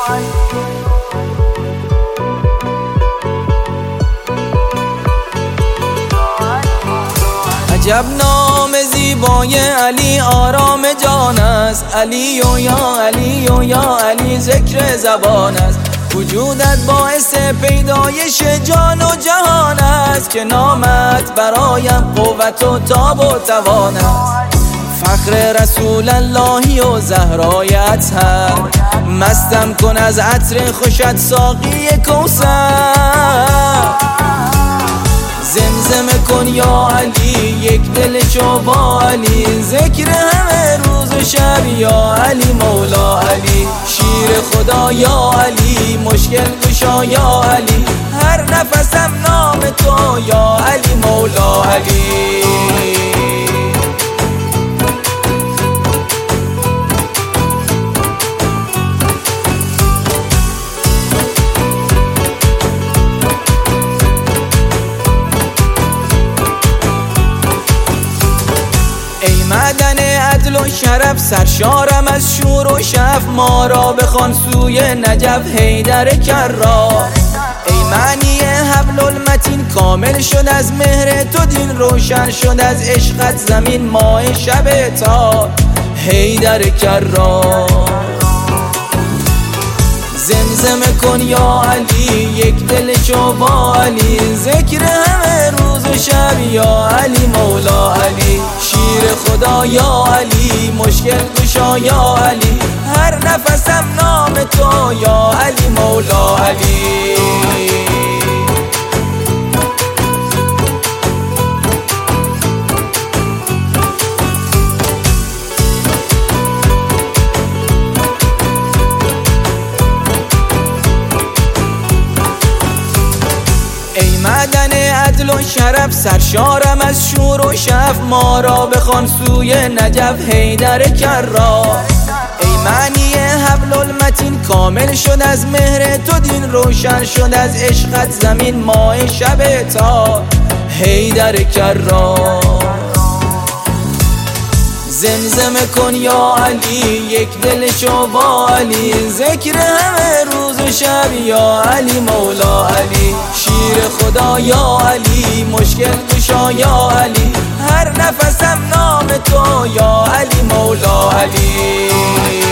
عجب نام زیبای علی آرام جان است. علی و یا علی و یا علی ذکر زبان است. وجودت باعث پیدایش جان و جهان است که نامت برایم قوت و تاب و توان است. فخر رسول اللهی و زهرایت هر مستم کن از عطر خوشت ساقی کوثر. زمزمه کن یا علی یک دل شو با علی ذکر همه روز و شب یا علی مولا علی شیر خدا یا علی مشکل گشا یا علی هر نفسم نام تو یا علی مولا علی. ای معدن عدل و شرف سرشارم از شور و شف ما را بخوان سوی نجف حیدر کرار. ای معنی حبل المتین کامل شد از مهر تو دین روشن شد از عشقت زمین ماه شب تار حیدر کرار. زمزمه کن یا علی یک دل شو با علی ذکر همه روز و شب یا علی مولا علی شیر خدا یا علی مشکل گشا یا علی هر نفسم نام تو یا علی مولا علی. ای معدن عدل و شرف سرشارم از شور و شف ما را بخوان سوی نجف حیدر کرار. ای معنی حبل المتین کامل شد از مهر تو دین روشن شد از عشقت زمین ماه شب تار حیدر کرار. زمزمه کن یا علی یک دل شو با علی ذکر همه روز و شب یا علی مولا علی شیر خدا یا علی مشکل گشا یا علی هر نفسم نام تو یا علی مولا علی.